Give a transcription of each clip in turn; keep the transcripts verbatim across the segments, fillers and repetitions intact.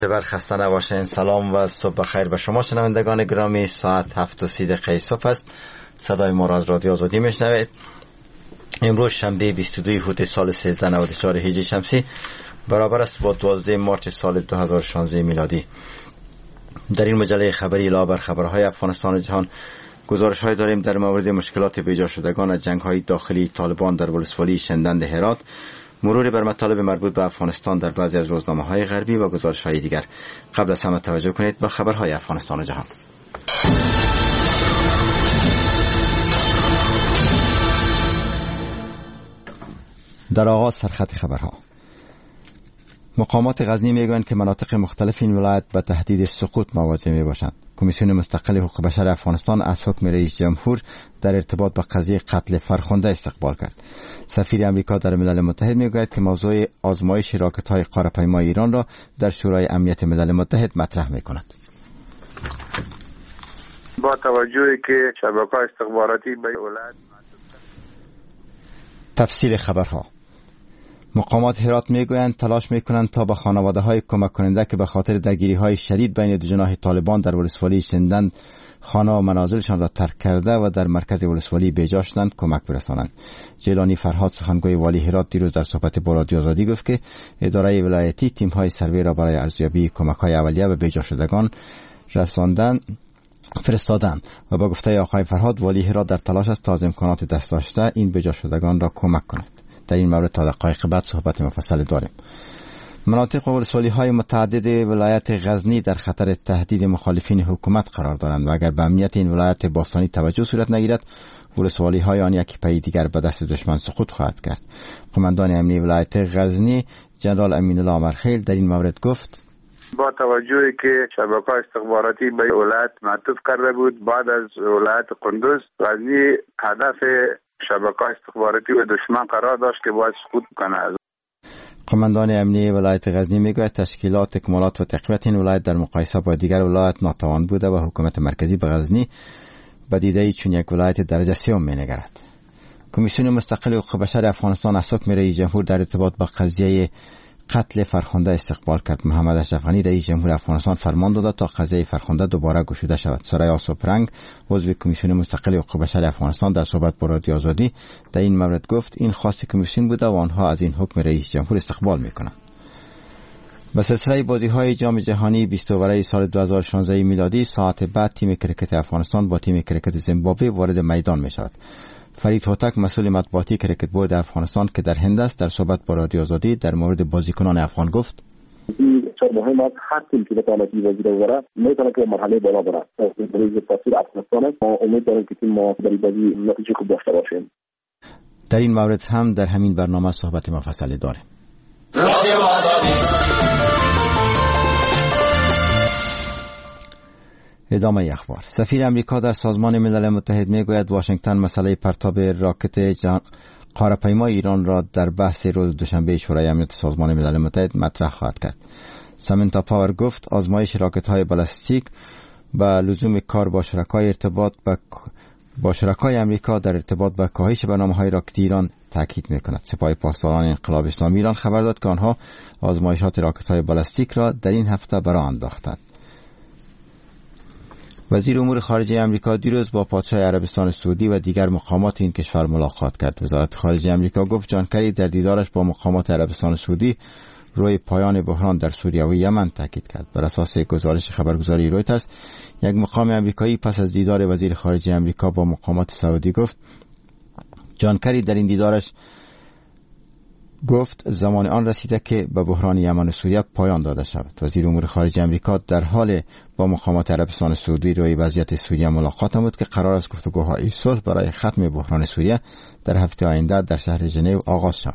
بر خسته نباشین. سلام و صبح بخیر به شما شنوندگان گرامی. ساعت هفت و سی دقیقه صبح است. صدای ما را از رادیو آزادی میشنوید. امروز شنبه بیست و دو هوت سال سیزده نود و چهار هجری شمسی برابر است با دوازده مارس سال دو هزار و شانزده میلادی. در این مجله خبری علاوه بر خبرهای افغانستان و جهان گزارش‌های داریم در مورد مشکلات بیجا شدگان از جنگ‌های داخلی طالبان در ولسوالی شندند هرات، مرور بر مطالب مربوط به افغانستان در بعضی از روزنامه‌های غربی و گزارش‌های دیگر. قبل از همه توجه کنید به خبرهای افغانستان و جهان. در آغاز سرخط خبرها. مقامات غزنی میگویند که مناطق مختلف این ولایت به تهدید سقوط مواجه می باشند. کمیسیون مستقل حقوق بشر افغانستان از حکم رئیس جمهور در ارتباط با قضیه قتل فرخنده استقبال کرد. سفیر امریکا در ملل متحد میگوید که موضوع آزمایش راکت‌های قاره‌پیمای ایران را در شورای امنیت ملل متحد مطرح می‌کند. با توجه که شبکه‌های استخباراتی به ولایت تفصیل خبرها. مقامات هرات میگویند تلاش میکنند تا به خانواده های کمک کننده که به خاطر درگیری های شدید بین دو جناح طالبان در ولسوالی شندند خانه و منازلشان را ترک کرده و در مرکز ولسوالی بیجا شدند کمک برسانند. جیلانی فرهاد سخنگوی والی هرات دیروز در صحبت با رادیو آزادی گفت که اداره ولایتی تیم های سروی را برای ارزیابی کمک های اولیه به بیجا شدگان رساندن فرستادند و با گفته آقای فرهاد والی هرات در تلاش است تا از امکانات دست داشته این بیجا شدگان را کمک کند. در این مورد تا دقایق بعد صحبت مفصل داریم. مناطق و ولسوالی های متعدد ولایت غزنی در خطر تهدید مخالفین حکومت قرار دارند و اگر به امنیت این ولایت باستانی توجه صورت نگیرد ولسوالی های آن یکی پی دیگر به دست دشمن سقوط خواهد کرد. قماندان امنی ولایت غزنی جنرال امین الله امرخیل در این مورد گفت: با توجه که شبکه‌های استخباراتی به ولایت معطوف کرده بود، بعد از ولایت قندوز غزنی هدف شبکه‌های استخباراتی و دشمن قرار داشت که باید سقوط کنه. قماندان امنی ولایت غزنی میگوید تشکیلات اکمالات و تقویت این ولایت در مقایسه با دیگر ولایت ناتوان بوده و حکومت مرکزی به غزنی به دیده چون یک ولایت درجه سیوم مینگرد. کمیسیون مستقل حقوق بشر افغانستان از حکم رئیس جمهور در ارتباط با قضیه قتل فرخنده استقبال کرد. محمد اشرف غنی رئیس جمهور افغانستان فرمان داده تا قضیه فرخنده دوباره گشوده شود. سرای آسوپرنگ عضو کمیسیون مستقل حقوق بشر افغانستان در صحبت با رادیو آزادی در این مورد گفت این خواست کمیسیون بوده و آنها از این حکم رئیس جمهور استقبال میکنند. به سلسله بازی‌های جام جهانی بیست اوره سال دو هزار و شانزده میلادی ساعت بعد تیم کرکت افغانستان با تیم کرکت زیمبابوه وارد میدان میشود. فرید هوتک مسئول مطبوعاتی کرکت بورد افغانستان که در هند است در صحبت با رادیو آزادی در مورد بازیکنان افغان گفت: این چه مهم است هر تیم که بتواند این بازی را ببره میتونه که مرحله بالا بره. برای تاثیر افغانستان است. ما امید داریم که تیم ما در این بازی نتیجه خوب داشته باشیم. در این مورد هم در همین برنامه صحبت مفصلی داریم. رادیو آزادی. ادامه اخبار. سفیر امریکا در سازمان ملل متحد میگوید واشنگتن مسئله پرتاب راکت قاره‌پیمای ایران را در بحث روز دوشنبه شورای امنیت سازمان ملل متحد مطرح خواهد کرد. سامنتا پاور گفت آزمایش راکت‌های بالستیک به لزوم کار با شرکای ارتباط با با شرکای امریکا در ارتباط با کاهش برنامه‌های راکتی ایران تاکید می‌کند. سپاه پاسداران انقلاب اسلامی ایران خبر داد که آنها آزمایشات راکت‌های بالستیک را در این هفته برآ انداختند. وزیر امور خارجه امریکا دیروز با پادشاه عربستان سعودی و دیگر مقامات این کشور ملاقات کرد. وزارت خارجه امریکا گفت جان کری در دیدارش با مقامات عربستان سعودی روی پایان بحران در سوریه و یمن تاکید کرد. بر اساس گزارش خبرگزاری رویترز یک مقام امریکایی پس از دیدار وزیر خارجه امریکا با مقامات سعودی گفت جان کری در این دیدارش گفت زمان آن رسیده که به بحران یمن و سوریه پایان داده شود. وزیر امور خارجه امریکا در حال با مقامات عربستان سعودی روی وضعیت سوریه ملاقات بود که قرار است گفتگوهای صلح برای ختم بحران سوریه در هفته آینده در شهر ژنو آغاز شود.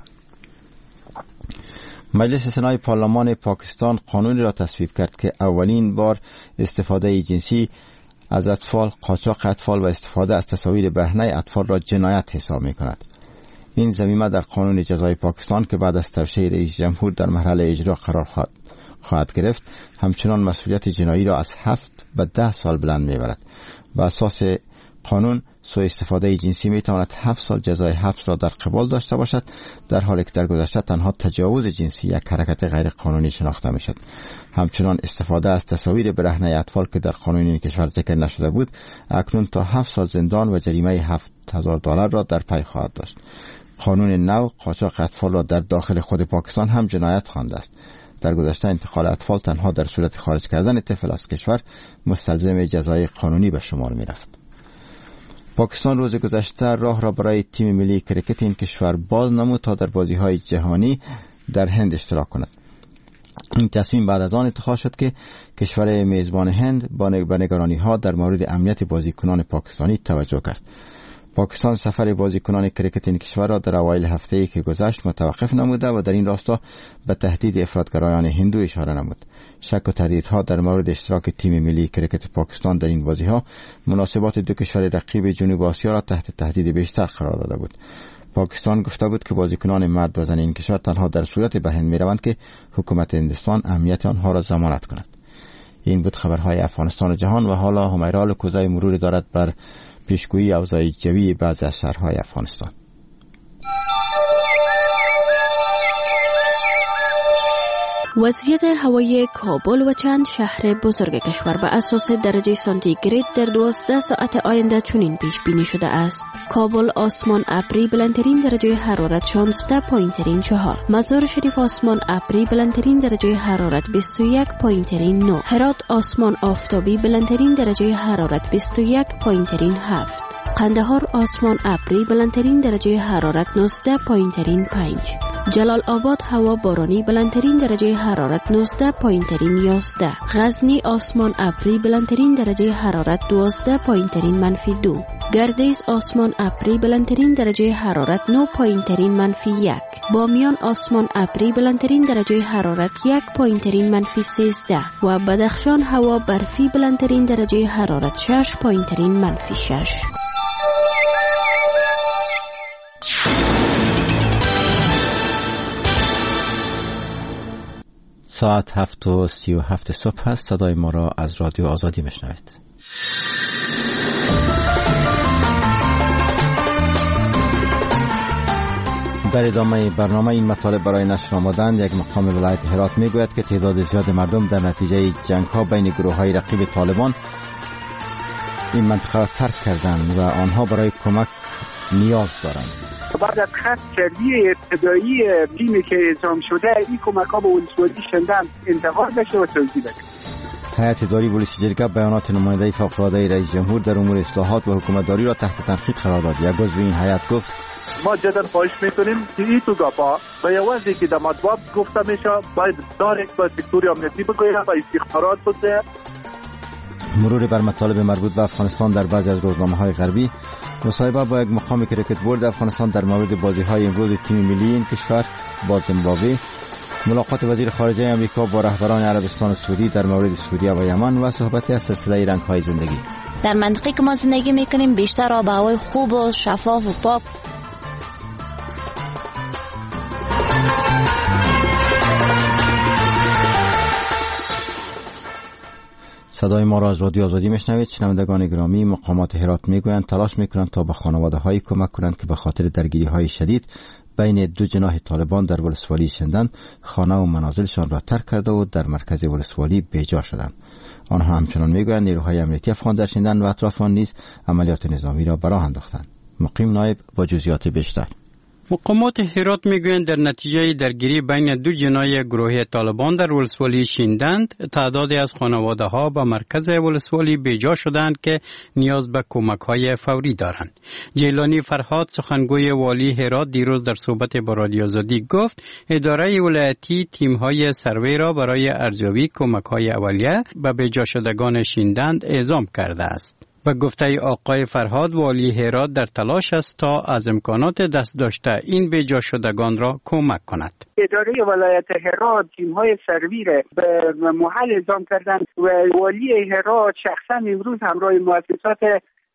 مجلس سنای پارلمان پاکستان قانونی را تصویب کرد که اولین بار استفاده جنسی از اطفال، قاچاق اطفال و استفاده از تصاویر برهنه اطفال را جنایت حساب می کند. این ضمیمه در قانون جزای پاکستان که بعد از توشیح رئیس جمهور در مرحله اجرا قرار خواهد, خواهد گرفت همچنان مسئولیت جنایی را از هفت به ده سال بلند می‌برد. بر اساس قانون سوء استفاده جنسی می تواند هفت سال جزای حبس را در قبال داشته باشد، در حالی که در گذشته تنها تجاوز جنسی یک حرکت غیر قانونی شناخته می شد. همچنان استفاده از تصاویر برهنه اطفال که در قانون این کشور ذکر نشده بود، اکنون تا هفت سال زندان و جریمه هفت هزار دلار را در پی خواهد داشت. قانون نو قاچاق اطفال را در داخل خود پاکستان هم جنایت خوانده است. در گذشته انتقال اطفال تنها در صورت خارج کردن طفل از کشور مستلزم جزای قانونی به شمار می رفت. پاکستان روز گذشته راه را برای تیم ملی کرکت این کشور باز نمود تا در بازی‌های جهانی در هند اشتراک کند. این تصمیم بعد از آن اتخاذ شد که کشور میزبان هند با نگرانی‌ها در مورد امنیت بازیکنان پاکستانی توجه کرد. پاکستان سفر بازیکنان کرکت این کشور را در اوایل هفته‌ای که گذشت متوقف نموده و در این راستا به تهدید افراطگرایان هندو اشاره نمود. شک و تردیدها در مورد اشتراک تیم ملی کرکت پاکستان در این بازی‌ها مناسبات دو کشور رقیب جنوب آسیا را تحت تهدید بیشتر قرار داده بود. پاکستان گفته بود که بازیکنان مرد و زن این کشور تنها در صورت به هند می‌روند که حکومت هندوستان امنیت آنها را ضمانت کند. این بود خبرهای افغانستان و جهان و حالا همیرا لکوزای مروری دارد بر پیشگویی اوضاع جوی بعضی از شهرهای افغانستان. وضعیت هوایی کابل و چند شهر بزرگ کشور بر اساس درجه سانتیگراد در دوازده ساعت آینده چنین پیش بینی شده است. کابل آسمان ابری بلندترین درجه حرارت شانزده پایینترین چهار. مزار شریف آسمان ابری بلندترین درجه حرارت بیست و یک پایینترین نه. هرات آسمان آفتابی بلندترین درجه حرارت بیست و یک پایینترین هفت. قندهار آسمان ابری بلندترین درجه حرارت نوزده پایینترین پنج. جلال آباد هوا بارانی بلندترین درجه حرارت نوزده پایینترین یازده. غزنی آسمان ابری بلندترین درجه حرارت دوازده پایینترین منفی دو. گردیز آسمان ابری بلندترین درجه حرارت نه پایینترین منفی یک. بامیان آسمان ابری بلندترین درجه حرارت یک پایینترین منفی سیزده و بدخشان هوا برفی بلندترین درجه حرارت شش پایینترین منفی شش. ساعت هفت و سی و هفت صبح هست. صدای ما را از رادیو آزادی میشنوید. در ادامه برنامه این مطالب برای نشر آمدند. یک مقام ولایت هرات میگوید که تعداد زیاد مردم در نتیجه جنگ ها بین گروه های رقیب طالبان این منطقه را ترک کردند و آنها برای کمک نیاز دارند. بعد از خط کردی ابتدایی بیمی که اعزام شده این کمک ها به ولسوالی شندن انتقال بشه و توزیع بشه. هیئت اداری پلیس جرگه بیانات نماینده فوق‌العاده رئیس جمهور در امور اصلاحات و حکومتداری را تحت تنقید قرار داد. یک عضو این هیئت گفت ما جدا خواهش میکنیم که این تو گپا به یوازی که در مطبوعات گفته میشه باید دایرکت با سکتور امنیتی بگوید و استخبارات بده. مرور بر مطالب مربوط به افغانستان در بعضی از روزنامه‌های غربی. مصاحبه با یک مقام کرکت بورد افغانستان در مورد بازی‌های امروز تیم ملی این کشور با زیمبابوه. ملاقات وزیر خارجه آمریکا با رهبران عربستان سعودی در مورد سوریه و یمن و صحبتی از سلسله رنگ‌های زندگی. در منطقه که ما زندگی می‌کنیم بیشتر آب و هوای خوب و شفاف و پاک. صدای ما را از رادیو آزادی میشنوید. شنوندگان گرامی، مقامات هرات میگویند تلاش میکنند تا به خانواده های کمک کنند که به خاطر درگیری های شدید بین دو جناح طالبان در ولسوالی سندن خانه و منازلشان را ترک کرده و در مرکز ولسوالی بیجا شدند. آنها همچنان میگویند نیروهای امنیتی افغان در سندن و اطراف آن نیز عملیات نظامی را به راه انداختند. مقیم نایب با جزئیات بیشتر. مقامات هرات میگویند در نتیجه درگیری بین دو جناح گروه طالبان در ولسوالی شیندند تعدادی از خانواده ها به مرکز ولسوالی بیجا شدند که نیاز به کمک های فوری دارند. جیلانی فرهاد سخنگوی والی هرات دیروز در صحبت با رادیو آزادی گفت اداره ولایتی تیم های سروی را برای ارزیابی کمک های اولیه به بیجا شدگان شیندند اعزام کرده است. به گفته آقای فرهاد والی هرات در تلاش است تا از امکانات دست داشته این بیجا شدگان را کمک کند. اداره ولایت هرات تیم‌های سروی را به محل اعزام کردند و والی هرات شخصا امروز همراه مؤسسات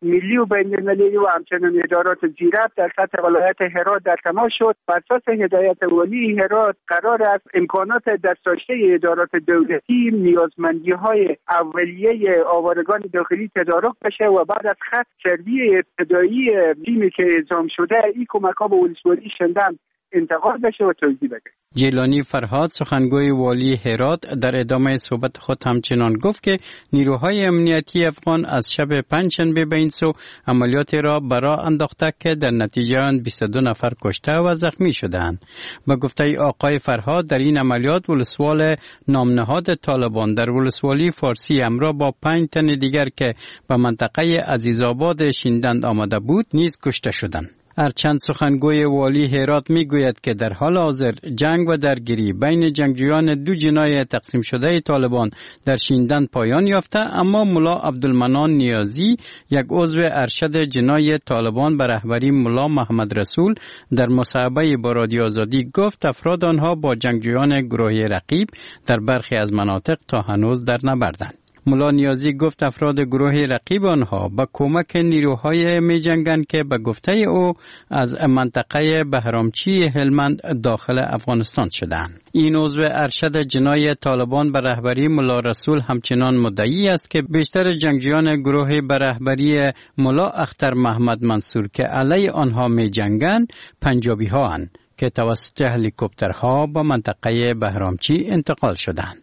ملی و بین المللی و همچنین ادارات زیرفت در سطح ولایت هرات در تماس شد. بر اساس هدایت ولی هرات قرار است امکانات دستداشته ادارات دولتی نیازمندی‌های اولیه آوارگان داخلی تدارک بشه و بعد از خط سروی ابتدایی بیمی که اعزام شده این کمک‌ها به ولسوالی شندن انتقال بشه و توزیع بشه. جیلانی فرهاد سخنگوی والی هرات در ادامه صحبت خود همچنان گفت که نیروهای امنیتی افغان از شب پنجشنبه به این سو عملیات را برا انداخته که در نتیجه آن بیست و دو نفر کشته و زخمی شدند. به گفته آقای فرهاد در این عملیات ولسوال نامنهاد طالبان در ولسوالی فارسی همراه با پنج تن دیگر که به منطقه عزیزآباد شیندند آمده بود نیز کشته شدند. هرچند سخنگوی والی هرات میگوید که در حال حاضر جنگ و درگیری بین جنگجویان دو جناح تقسیم شده طالبان در شیندن پایان یافته، اما ملا عبدالمنان نیازی یک عضو ارشد جناح طالبان به رهبری ملا محمد رسول در مصاحبه با رادیو آزادی گفت افراد آنها با جنگجویان گروه رقیب در برخی از مناطق تا هنوز در نبردند. ملا نیازی گفت افراد گروه رقیب آنها با کمک نیروهای می جنگند که به گفته او از منطقه بهرامچی هلمند داخل افغانستان شدند. این عضو ارشد جناح طالبان به رهبری ملا رسول همچنان مدعی است که بیشتر جنگجویان گروه به رهبری ملا اختر محمد منصور که علیه آنها می جنگند پنجابی ها اند که توسط هلیکوپترها به منطقه بهرامچی انتقال شدند.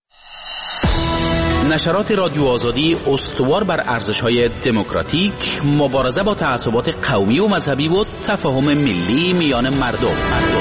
نشرات رادیو آزادی استوار بر ارزش‌های دموکراتیک، مبارزه با تعصبات قومی و مذهبی و تفاهم ملی میان مردم.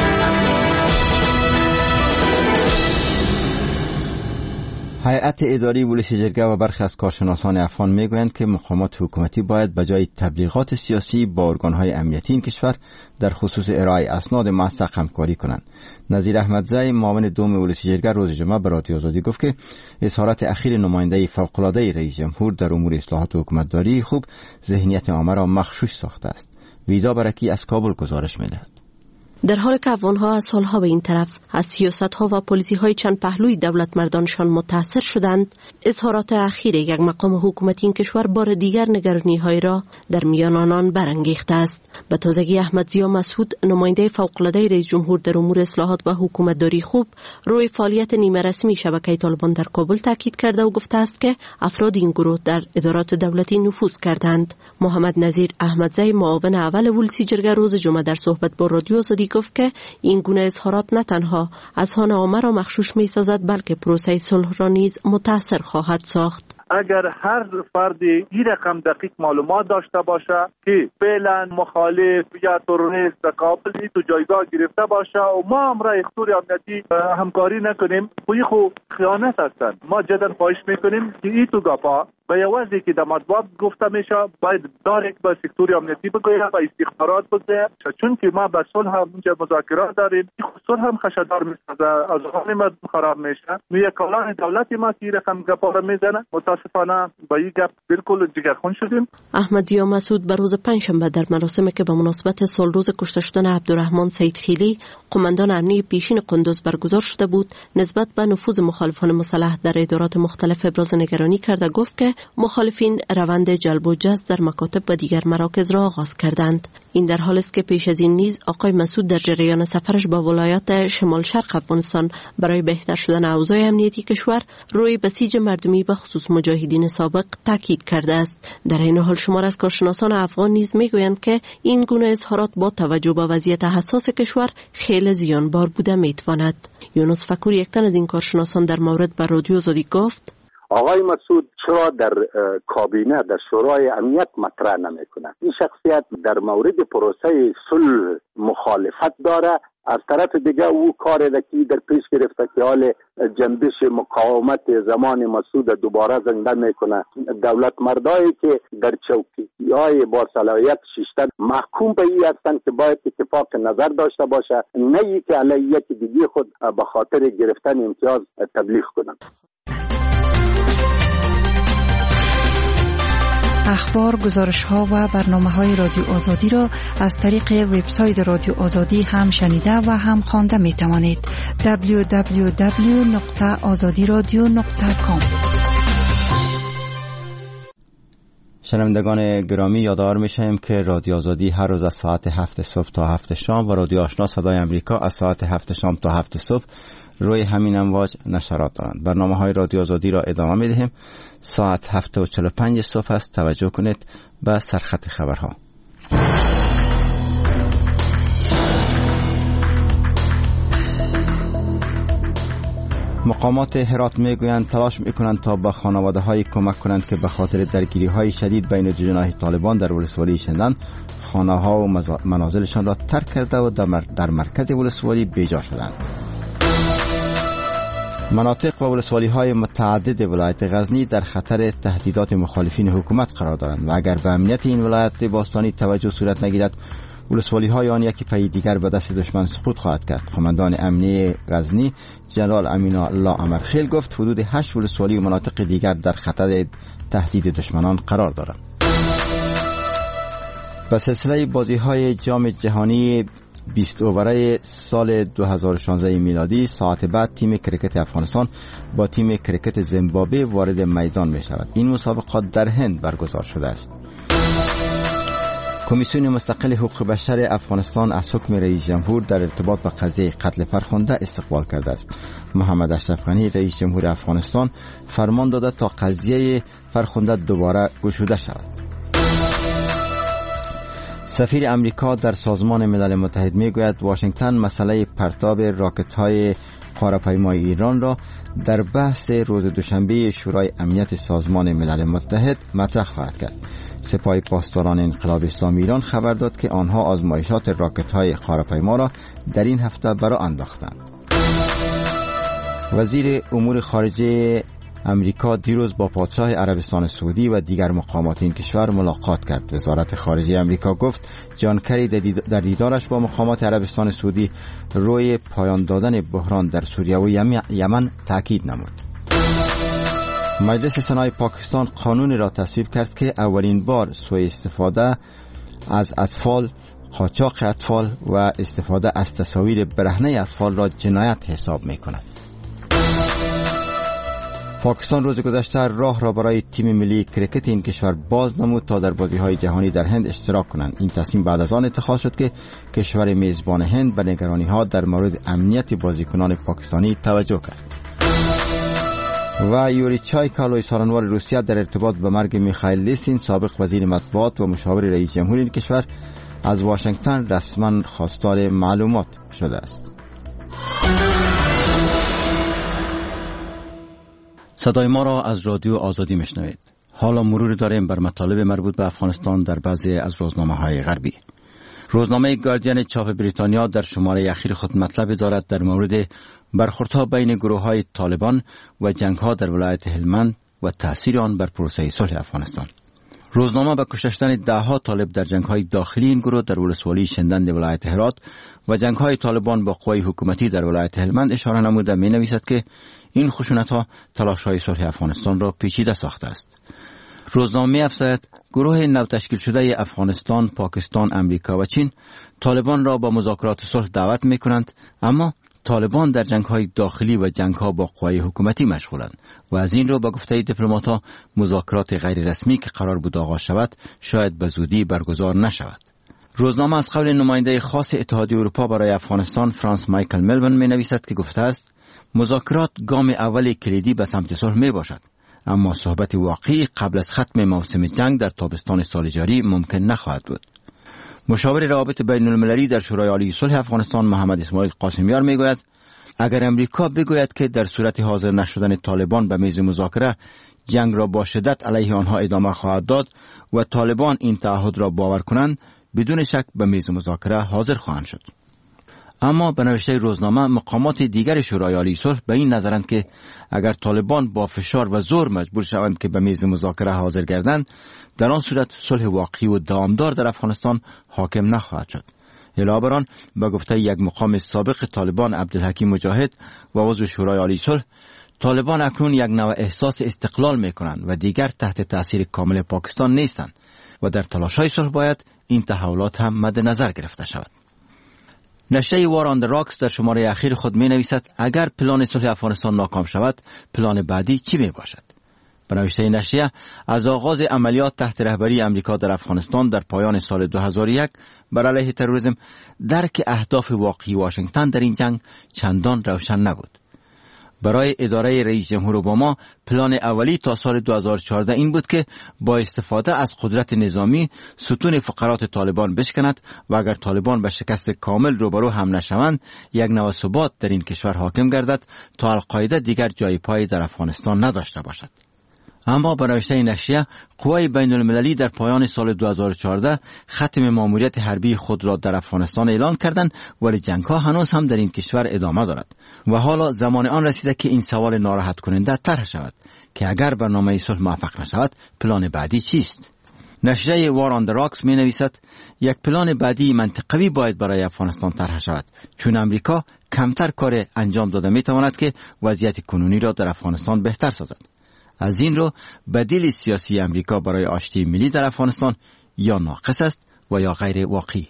هیئت اداری ولش جرگه و برخی از کارشناسان افغان میگویند که مقامات حکومتی باید به جای تبلیغات سیاسی با ارگان‌های امنیتی این کشور در خصوص ارائه اسناد موثق همکاری کنند. نظیر احمدزی معاون دوم ولش جرگه روز جمعه به رادیو آزادی گفت که اظهارات اخیر نماینده فوق‌العاده رئیس جمهور در امور اصلاحات حکومتداری خوب ذهنیت عامه را مغشوش ساخته است. ویدا برکی از کابل گزارش می‌دهد. در حالی که افغان‌ها از سالها به این طرف از سیاست‌ها و پالیسی‌های چند پهلوی دولت مردانشان متاثر شدند، اظهارات اخیر یک مقام حکومتی این کشور بار دیگر نگرانی‌های را در میان آنان برانگیخته است. به تازگی احمد ضیا مسعود نماینده فوق‌العاده رئیس جمهور در امور اصلاحات و حکومتداری خوب روی فعالیت نیمه رسمی شبکه طالبان در کابل تاکید کرده و گفته است که افراد این گروه در ادارات دولتی نفوذ کردند. محمد نظیر احمدزی معاون اول ولس جرگه روز جمعه در صحبت با رادیو آزادی گفت که این گونه اظهارات نه تنها اذهان عامه را مغشوش می‌سازد بلکه پروسه صلح را نیز متاثر خواهد ساخت. اگر هر فردی این رقم دقیق معلومات داشته باشه که فعلا مخالف یا تروریست در کابل تو جایگاه گرفته باشه و ما هم را اختیار امنیتی همکاری نکنیم، خودی خو خیانت هستند. ما جدا خواهش میکنیم که این تو گپا به یوازی که در مطبوعات گفته میشه باید دارک با سکتور امنیتی بگوید و استخبارات بگوید، چون که ما به صلح هم اونجا مذاکرات داریم، صلح هم خشدار میسازه، از آن ما خراب میشه. میگه کلان دولت ما که رقم گپا را میزنه، متاسفانه با این گپ بالکل جگرخون شدیم. احمد ضیا مسعود به روز پنجشنبه در مراسمی که به مناسبت سالروز کشته شدن عبدالرحمن سیدخیلی قماندان امنی پیشین قندوز برگزار شده بود نسبت به نفوذ مخالفان مسلح در ادارات مختلف ابراز نگرانی کرده. گفت که مخالفین روند جلب و جذب در مکاتب و دیگر مراکز را آغاز کردند. این در حالی است که پیش از این نیز آقای مسعود در جریان سفرش به ولایات شمال شرق افغانستان برای بهتر شدن اوضاع امنیتی کشور روی بسیج مردمی به خصوص مجاهدین سابق تاکید کرده است. در این حال شمار از کارشناسان افغان نیز میگویند که این گونه اظهارات با توجه به وضعیت حساس کشور خیلی زیانبار بوده میتواند. یونس فکور یک تن از این کارشناسان در مورد به رادیو آزادی گفت آقای مسعود چرا در کابینه در شورای امنیت مطرح نمیکنه؟ این شخصیت در مورد پروسه صلح مخالفت داره، از طرف دیگه او کار رکی در پیش گرفته که حال جنبش مقاومت زمان مسعود دوباره زنده میکنه. دولت مردایی که در چوکی های با صلاحیت شیشتن محکوم به این هستند که باید اتفاق نظر داشته باشه، نه ای که علیه یکی دیگه خود به خاطر گرفتن امتیاز تبلیغ کنند. اخبار، گزارش‌ها و برنامه‌های رادیو آزادی را از طریق وبسایت رادیو آزادی هم شنیده و هم خوانده می‌توانید. دبلیو دبلیو دبلیو دات آزادی رادیو دات کام. شنوندگان گرامی، یادآور می‌شویم که رادیو آزادی هر روز از ساعت هفت صبح تا هفت شام و رادیو آشنا صدای امریکا از ساعت هفت شام تا هفت صبح روی همین امواج نشرات دارند. برنامه‌های رادیو آزادی را ادامه می‌دهیم. ساعت هفت و چهل و پنج صبح است. توجه کنید به سرخط خبرها. مقامات هرات میگویند تلاش میکنند تا به خانواده های کمک کنند که به خاطر درگیری های شدید بین دو جناح طالبان در ولسوالی شندن خانه ها و منازلشان را ترک کرده و در مرکز ولسوالی بیجا شدند. مناطق و ولسوالی های متعدد ولایت غزنی در خطر تهدیدات مخالفین حکومت قرار دارند و اگر به امنیت این ولایت باستانی توجه صورت نگیرد ولسوالی های آن یکی پای دیگر به دست دشمن سقوط خواهد کرد. قماندان امنیه غزنی جنرال امین الله امرخیل گفت حدود هشت ولسوالی و مناطق دیگر در خطر تهدید دشمنان قرار دارند. به سلسله بازی های جام جهانی بیست اووره سال دو هزار و شانزده میلادی ساعت بعد تیم کرکت افغانستان با تیم کرکت زیمبابوه وارد میدان می شود. این مسابقات در هند برگزار شده است. کمیسیون مستقل حقوق بشر افغانستان از حکم رئیس جمهور در ارتباط با قضیه قتل فرخنده استقبال کرده است. محمد اشرف غنی رئیس جمهور افغانستان فرمان داده تا قضیه فرخنده دوباره گشوده شود. سفیر امریکا در سازمان ملل متحد میگوید واشنگتن مسئله پرتاب راکت‌های قاره‌پیمای ایران را در بحث روز دوشنبه شورای امنیت سازمان ملل متحد مطرح خواهد کرد. سپاه پاسداران انقلاب اسلامی ایران خبر داد که آنها آزمایشات راکت‌های قاره‌پیما را در این هفته برآ انداختند. وزیر امور خارجه امریکا دیروز با پادشاه عربستان سعودی و دیگر مقامات این کشور ملاقات کرد. وزارت خارجه امریکا گفت جان کری در دیدارش با مقامات عربستان سعودی روی پایان دادن بحران در سوریه و یمن تاکید نمود. مجلس سنای پاکستان قانونی را تصویب کرد که اولین بار سوء استفاده از اطفال، قاچاق اطفال و استفاده از تصاویر برهنه اطفال را جنایت حساب می کند. پاکستان روز گذشته راه را برای تیم ملی کرکت این کشور باز نمود تا در بازی‌های جهانی در هند اشتراک کنند. این تصمیم بعد از آن اتخاذ شد که کشور میزبان هند به نگرانی‌ها در مورد امنیت بازیکنان پاکستانی توجه کرد. و یوری چایکا لوی سالنوار روسیه در ارتباط به مرگ میخائیل لیسین سابق وزیر مطبوعات و مشاور رئیس جمهور این کشور از واشنگتن رسما خواستار معلومات شده است. صدای ما را از رادیو آزادی میشنوید. حالا مرور داریم بر مطالب مربوط به افغانستان در بعضی از روزنامه‌های غربی. روزنامه گاردین چاپ بریتانیا در شماره اخیر خود مطلب دارد در مورد برخوردها بین گروه‌های طالبان و جنگ‌ها در ولایت هلمند و تأثیر آن بر پروسه صلح افغانستان. روزنامه به کشتن ده‌ها طالب در جنگ‌های داخلی این گروه در ولسوالی شندند ولایت هرات و جنگ‌های طالبان با قوای حکومتی در ولایت هلمند اشاره نموده می‌نویسد که این خشونت‌ها تلاش‌های صلح افغانستان را پیچیده ساخته است. روزنامه افزاید گروه نو تشکیل شده افغانستان، پاکستان، امریکا و چین طالبان را با مذاکرات صلح دعوت می‌کنند، اما طالبان در جنگ‌های داخلی و جنگ‌ها با قوای حکومتی مشغولند و از این رو با گفته دیپلمات‌ها مذاکرات غیر رسمی که قرار بود آغاز شود شاید به زودی برگزار نشود. روزنامه از قول نماینده خاص اتحادیه اروپا برای افغانستان فرانس مایکل ملون می‌نویسد که گفته است مذاکرات گام اول کلیدی به سمت صلح میباشد، اما صحبت واقعی قبل از ختم موسم جنگ در تابستان سال جاری ممکن نخواهد بود. مشاور روابط بین المللی در شورای عالی صلح افغانستان محمد اسماعیل قاسمیار میگوید اگر امریکا بگوید که در صورت حاضر نشدن طالبان به میز مذاکره جنگ را با شدت علیه آنها ادامه خواهد داد و طالبان این تعهد را باور کنند، بدون شک به میز مذاکره حاضر خواهند شد. اما به نوشته روزنامه مقامات دیگر شورای عالی صلح به این نظرند که اگر طالبان با فشار و زور مجبور شوند که به میز مذاکره حاضر گردند، در آن صورت صلح واقعی و دوامدار در افغانستان حاکم نخواهد شد. علاوه بر آن به گفته یک مقام سابق طالبان عبدالحکیم مجاهد و عضو شورای عالی صلح، طالبان اکنون یک نوع احساس استقلال میکنند و دیگر تحت تاثیر کامل پاکستان نیستند و در تلاش‌های صلح باید این تحولات هم مد نظر گرفته شود. نشریه وار آن د راکس در شماره اخیر خود می نویسد اگر پلان صلح افغانستان ناکام شود پلان بعدی چی می باشد؟ به نوشته نشریه از آغاز عملیات تحت رهبری امریکا در افغانستان در پایان سال دو هزار و یک بر علیه تروریسم، درک اهداف واقعی واشنگتن در این جنگ چندان روشن نبود. برای اداره رئیس جمهور اوباما پلان اولی تا سال دو هزار و چهارده این بود که با استفاده از قدرت نظامی ستون فقرات طالبان بشکند و اگر طالبان به شکست کامل روبرو هم نشوند یک نوع ثبات در این کشور حاکم گردد تا القاعده دیگر جای پای در افغانستان نداشته باشد. اما به نوشته نشریه قوای بین المللی در پایان سال دو هزار و چهارده ختم ماموریت حربی خود را در افغانستان اعلان کردند، ولی جنگ ها هنوز هم در این کشور ادامه دارد و حالا زمان آن رسیده که این سوال ناراحت کننده طرح شود که اگر برنامه صلح موفق نشود پلان بعدی چیست؟ نشریه وار آن دی راکس می نویسد یک پلان بعدی منطقوی باید برای افغانستان طرح شود، چون امریکا کمتر کار انجام داده می تواند که وضعیت کنونی را در افغانستان بهتر سازد. از این رو بدیل سیاسی امریکا برای آشتی ملی در افغانستان یا ناقص است و یا غیر واقعی.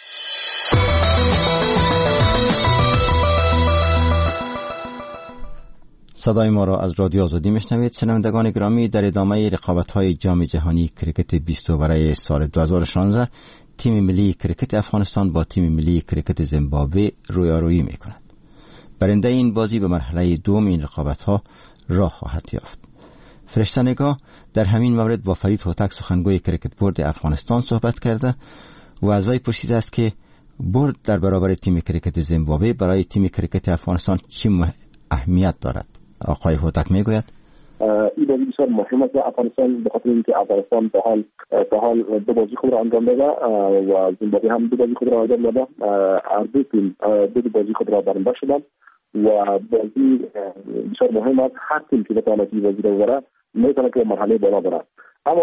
صدای ما را از رادیو آزادی میشنوید. شنوندگان گرامی، در ادامه رقابت‌های جام جهانی کرکت بیست برای سال دو هزار و شانزده تیم ملی کرکت افغانستان با تیم ملی کرکت زیمبابوه رویارویی می‌کند. برنده این بازی به مرحله دوم این رقابت‌ها راه خواهد یافت. فرشته نگاه در همین مورد با فرید هوتک سخنگوی کرکت بورد افغانستان صحبت کرده و از وی پرسیده است که بورد در برابر تیم کرکت زیمبابوه برای تیم کرکت افغانستان چه اهمیت دارد. آقای هوتک میگوید این بازی بسیار مهم است افغانستان، به خاطر اینکه افغانستان به حال به حال دو بازی خود را انجام داده و زیمبابوه هم دو بازی خود را انجام داده. هر دو تیم دو بازی خود را برنده شدند و بازی بسیار مهم است. هر تیم که بتواند این بازی را ببرد میتونه که مرحله بالا بره. اما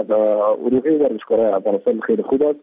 روحیه ورزشکاران افغانستان خیلی خوب است.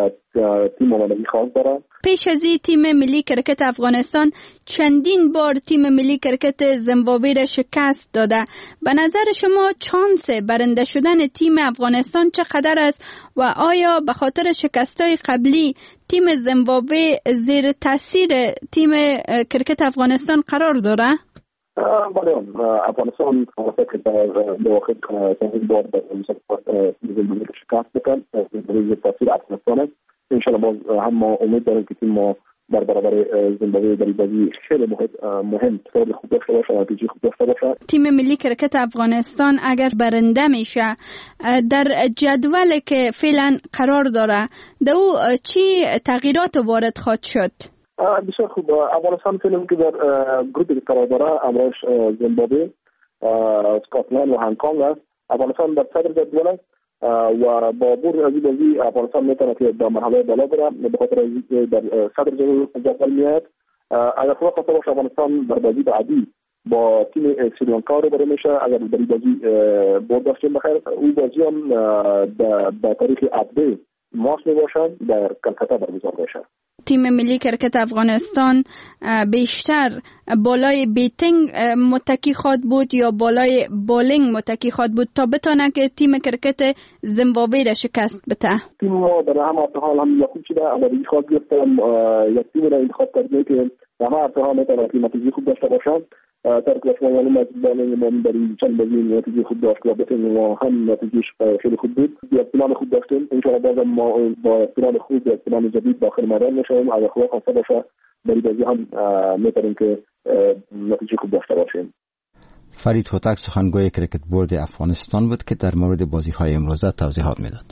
تیم ملی خاص داره. پیش از این تیم ملی کرکت افغانستان چندین بار تیم ملی کرکت زیمبابوه را شکست داده. به نظر شما چانس برنده شدن تیم افغانستان چقدر است و آیا به خاطر شکست‌های قبلی تیم زیمبابوه زیر تاثیر تیم کرکت افغانستان قرار داره؟ بله، افغانستان فکر در واقع چندین بار در مسابقات زیمبابوه شکست بکن زیر تاثیر افغانستان است. انشاءالله باز هم ما امید داریم که تیم ما در برابر زیمبابوه در بازی خیلی مهم خیلی خوب داشته باشه و نتیجه خوب داشته باشه. تیم ملی کرکت افغانستان اگر برنده میشه در جدول که فعلا قرار داره در او چی تغییرات وارد خواهد شد؟ بسیار خوب. افغانستان فعلا که در گروپی قرار داره، امروز زیمبابوه، اسکاتلند و هنگ کنگ است. افغانستان در صدر جدول است و با برد از این بازی افغانستان میتونه که در مرحله بالا بره، به خاطر اینکه در صدر جدول میاد. اگر خدا خواسته باشه افغانستان در بازی بعدی با تیم سریلانکا رو برای میشه. اگر در این بازی برد داشته بخیر، اون بازی هم در تاریخ ابده ماس می باشد در کلکتا برگزار بشه. تیم ملی کرکت افغانستان بیشتر بالای بیتینگ متکی خواد بود یا بالای بالینگ متکی خواد بود تا بتونه که تیم کرکت زیمبابوه را شکست بده؟ تیم ما در همه حال هم خوب شده. اما این خواد گفتم یک تیم را انتخاب کرده که همه حال میتونه که نتیجه خوب داشته باشد. در کلاس ما معلوم است بالینگ ما در چند بازی نتیجه خوب داشت و بیتینگ ما هم نتیجهش خیلی خوب بود. یک پلان خوب داشتیم. انشاءالله باز ما با پلان خوب و پلان جدید داخل میدان میشیم. اگر خدا خواسته باشه در این بازی هم میتونیم که نتیجه خوب داشته باشیم. فرید هوتک سخنگوی کرکت بورد افغانستان بود که در مورد بازی‌های امروزه توضیحات میداد.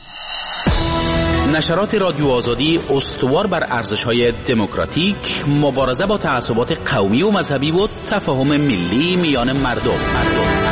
نشرات رادیو آزادی استوار بر ارزش‌های دموکراتیک، مبارزه با تعصبات قومی و مذهبی و تفاهم ملی میان مردم. مردم.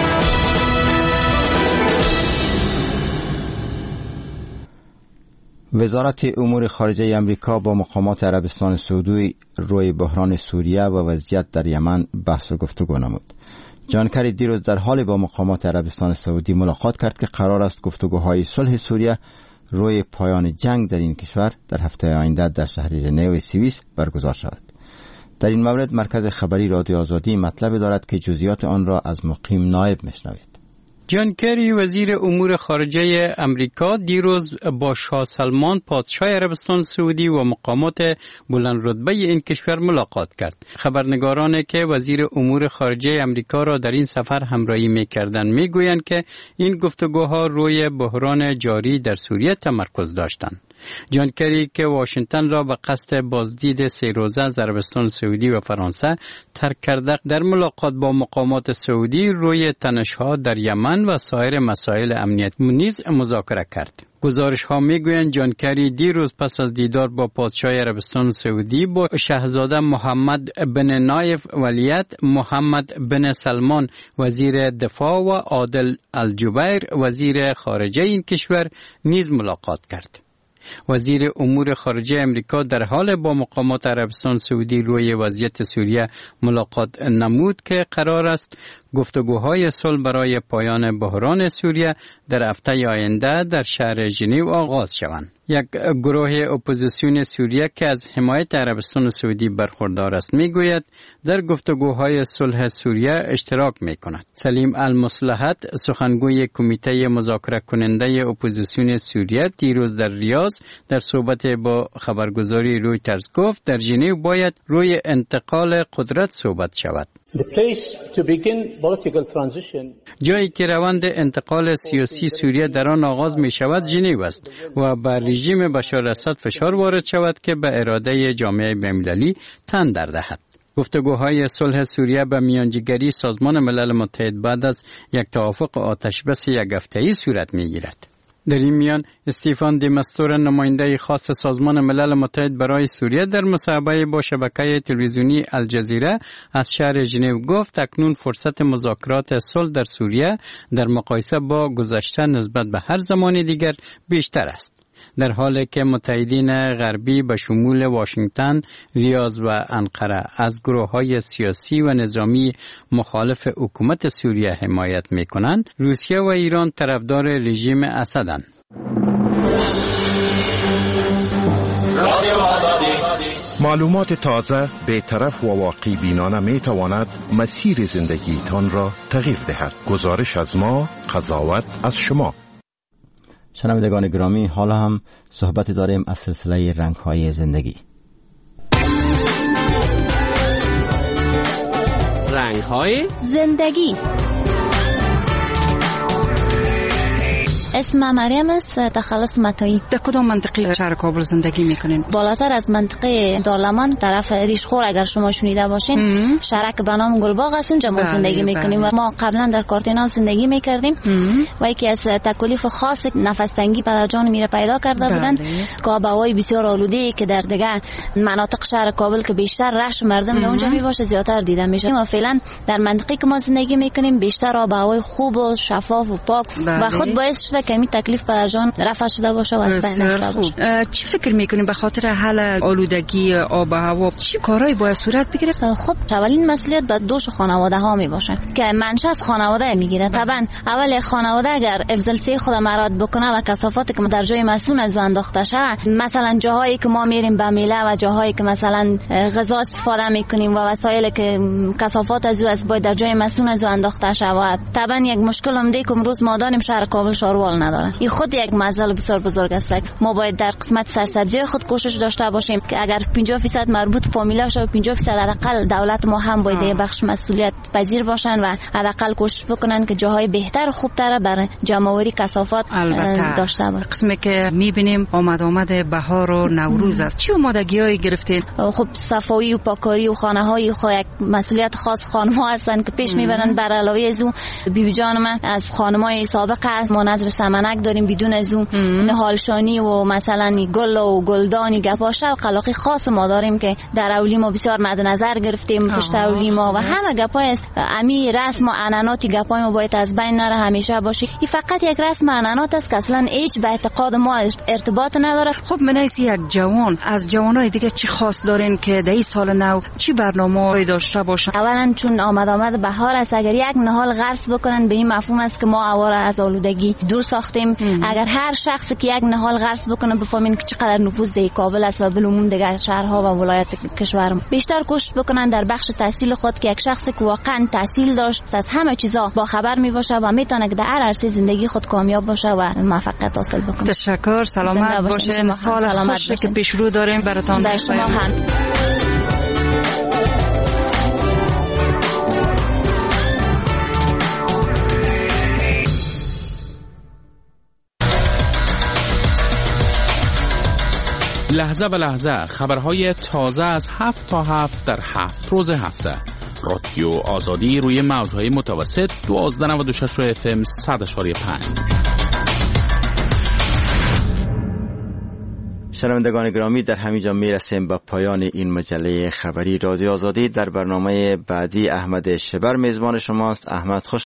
وزارت امور خارجه امریکا با مقامات عربستان سعودی روی بحران سوریه و وضعیت در یمن بحث و گفتگو نمود. جان کری دیروز در حال با مقامات عربستان سعودی ملاقات کرد که قرار است گفتگوهای صلح سوریه روی پایان جنگ در این کشور در هفته آینده در شهر ژنو سوئیس برگزار شود. در این مورد مرکز خبری رادیو آزادی مطلب دارد که جزئیات آن را از مقیم نایب میشنوید. جان کری وزیر امور خارجه امریکا دیروز با شاه سلمان پادشاه عربستان سعودی و مقامات بلند رتبه این کشور ملاقات کرد. خبرنگارانی که وزیر امور خارجه امریکا را در این سفر همراهی می‌کردند می‌گویند که این گفتگوها روی بحران جاری در سوریه تمرکز داشتند. جان کری که واشنگتن را به قصد بازدید سه روزه از عربستان سعودی و فرانسه ترک کرده، در ملاقات با مقامات سعودی روی تنش‌ها در یمن و سایر مسائل امنیت نیز مذاکره کرد. گزارش ها میگویند جان کری دیروز پس از دیدار با پادشاه عربستان سعودی با شاهزاده محمد بن نایف ولیعهد، محمد بن سلمان وزیر دفاع و عادل الجبیر وزیر خارجه این کشور نیز ملاقات کرد. وزیر امور خارجه امریکا در حال با مقامات عربستان سعودی روی وضعیت سوریه ملاقات نمود که قرار است گفتگوهای صلح برای پایان بحران سوریه در هفته آینده در شهر ژنو آغاز شوند. یک گروه اپوزیسیون سوریه که از حمایت عربستان سعودی برخوردار است میگوید در گفتگوهای صلح سوریه اشتراک میکند. سلیم المصلحت سخنگوی کمیته مذاکره کننده اپوزیسیون سوریه دیروز در ریاض در صحبت با خبرگزاری رویترز گفت در ژنو باید روی انتقال قدرت صحبت شود. جایی که روند انتقال سیاسی سوریه در آن آغاز می شود ژنو است و بر رژیم بشار اسد فشار وارد شود که به اراده جامعه بین‌المللی تن در دهد. گفتگوهای صلح سوریه به میانجیگری سازمان ملل متحد بعد از یک توافق آتش بس یک هفته‌ای صورت می گیرد. در این میان استیفان دی مستور نماینده خاص سازمان ملل متحد برای سوریه در مصاحبه با شبکه تلویزیونی الجزیره از شهر ژنو گفت اکنون فرصت مذاکرات صلح در سوریه در مقایسه با گذشته نسبت به هر زمان دیگر بیشتر است. در حالی که متحدین غربی به شمول واشنگتن، ریاض و انقره از گروه‌های سیاسی و نظامی مخالف حکومت سوریه حمایت می‌کنند، روسیه و ایران طرفدار رژیم اسدند. معلومات تازه، بی‌طرف و واقعی بینانه می‌تواند مسیر زندگیتان را تغییر دهد. گزارش از ما، قضاوت از شما. شنوندگان گرامی، حالا هم صحبت داریم از سلسله رنگ‌های زندگی. رنگ‌های زندگی. اسم مریم است، تخلص متایی. در کدام منطقه شهر کابل زندگی میکنین؟ بالاتر از منطقه دارلمان، طرف ریشخور اگر شما شنیده باشین، شهرک به نام گلباغ است، اونجا ما زندگی میکنیم و ما قبلا در کارتینال زندگی میکردیم و یکی از تکالیف خاص نفس تنگی پدر جان میره پیدا کرده بودن که آب و هوای بسیار آلوده که در دیگه مناطق شهر کابل که بیشتر رش مردم در اونجا میباشه زیادتر دیده میشه و فعلا در منطقه که ما زندگی میکنیم بیشتر آب و هوای خوب و شفاف و پاک و خود باعث شده کمی تکلیف بر جان رفع شده باشه و از بین رفته باشه. چی فکر میکنیم به خاطر حل آلودگی آب و هوا چی کارهایی باید صورت بگیره؟ خب اولین مسئولیت به دوش خانواده ها می باشه که منشأ از خانواده میگیره. طبعا اول خانواده اگر افضلسی خود مراد بکنه و کثافاتی که در جای مسئول از انداخته شه، مثلا جاهایی که ما میریم به میله و جاهایی که مثلا غذا استفاده میکنیم و وسایلی که کثافات از او از باید در جای مسئول از انداخته شه و طبعا یک مشکل هم دیگه که امروز ما داریم شهر کابل شاروال نداره. این خود یک مسئله بسیار بزرگ است. ما باید در قسمت سرسبزی خود کوشش داشته باشیم که اگر پنجاه درصد مربوط فامیلا شه و پنجاه درصد حداقل دولت ما هم باید یک بخش مسئولیت پذیر باشن و حداقل کوشش بکنن که جاهای بهتر و خوبتر برای جمع‌آوری کثافات داشته باشن. قسمی که می‌بینیم آمد آمد بهار و نوروز است. چه آمادگی‌هایی گرفتین؟ خب صفایی و پاکاری و خانه‌های خو یک مسئولیت خاص خانم‌ها هستن که پیش میبرن. بر علاوه از اون بیبی جان من از خانم‌های سابق است، ما نظر سمنک داریم بدون از اون نهالشانی و مثلا گل و گلدانی گپا شب قلاقی خاص ما داریم که در اولی ما بسیار مد نظر گرفتیم. پشت اولی ما و همه گپای است. امی رسم و عنعنات گپای ما باید از بین نره همیشه باشه. این فقط یک رسم عنعنات است که اصلا هیچ به اعتقاد ما ارتباط نداره. خب منیسی یک جوان از جوانای دیگه چی خاص دارین که در این سال نو چی برنامه‌ای داشته باشن؟ اولا چون آمد آمد بهار است، اگر یک نهال غرس بکنن به این مفهوم است که ما اواره از آلودگی دور ساختیم ام. اگر هر شخصی که یک نهال قصد بکنه بفهمین که چقدر نفوذ در کابل است و بالعموم دیگر شهرها و ولایت کشور بیشتر کوشش بکنن در بخش تحصیل خود که یک شخصی که واقعا تحصیل داشت از همه چیزا با خبر می باشه و میتونه که در هر عرصه زندگی خود کامیاب باشه و موفقیت حاصل بکنه. تشکر، سلامت باشین. سال خوشی که پیش رو داریم براتون. در شما هم. لحظه به لحظه خبرهای تازه از هفت تا هفت در هفت روز هفته. رادیو آزادی روی موجهای متوسط دوازده نود و شش اف ام صد اشاری پنج. شنوندگان گرامی، در همینجا میرسیم به پایان این مجله خبری رادیو آزادی. در برنامه بعدی احمد شبر میزبان شماست. احمد خوش